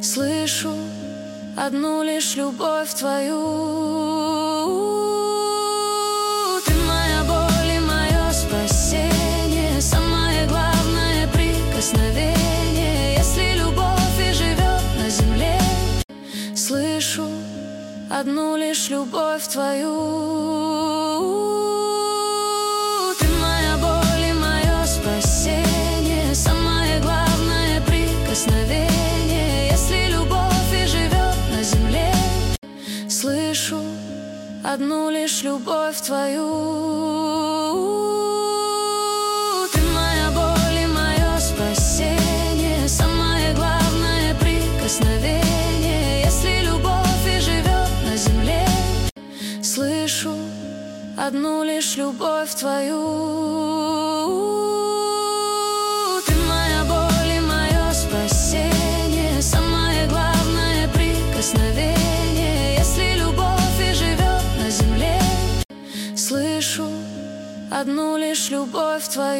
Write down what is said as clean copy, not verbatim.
Слышу одну лишь любовь твою. Ты моя боль и мое спасение, самое главное прикосновение. Если любовь и живет на земле, слышу одну лишь любовь твою. Ты моя боль и мое спасение, самое главное прикосновение. Если любовь и живет на земле, слышу одну лишь любовь твою. Ты моя боль и мое спасение, самое главное прикосновение. Если любовь и живет на земле, слышу одну лишь любовь твою. Ты моя боль и мое спасение, самое главное прикосновение. Если любовь и живет на земле, слышу одну лишь любовь твою.